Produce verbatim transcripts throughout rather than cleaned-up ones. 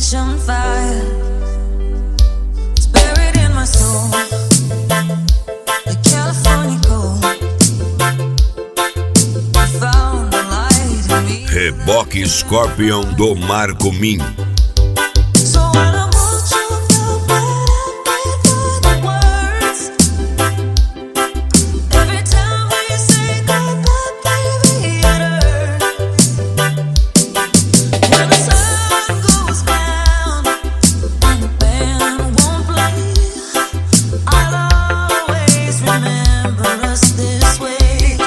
passion fire. It's buried in my soul. The California gold. I found the light in me. Reboque Scorpion do Marco Min. So when I want you, feel better for the words. Every time we say goodbye, baby, it hurts. When the sun goes down and the band won't play, I'll always remember us this way.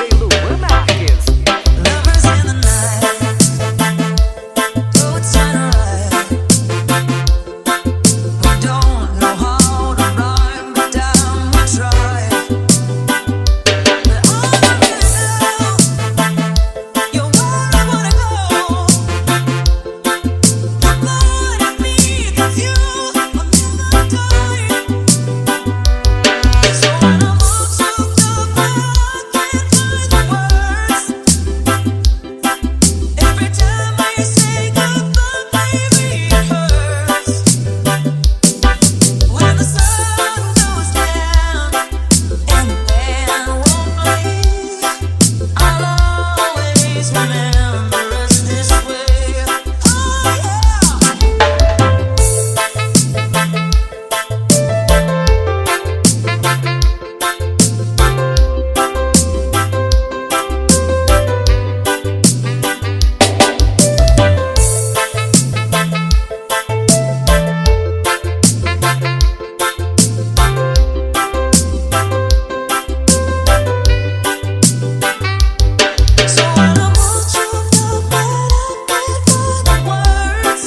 Lovers in the night, though it's kinda right. We don't know how to rhyme, but damn, we try. But all I really know, you're where I wanna go. The part of me that's you, I'll never die. So when I'm all choked up, I can't find the words. Every time I say goodbye, baby, it hurts. When the sun goes down and the band won't play, I'll always remember us this way. Oh yeah. So when I want you, feel better for the words.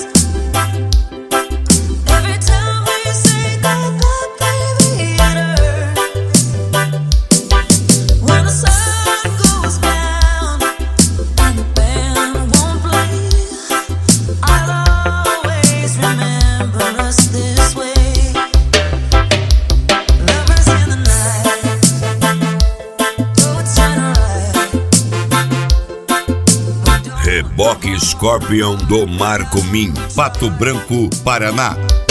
Every time we say goodbye, baby, it hurts. When the sun goes down and the band won't play, I'll always remember us this way. Lovers in the night, though it's kinda right. We don't Reboque Scorpion do Marco Min, Pato Branco, Paraná.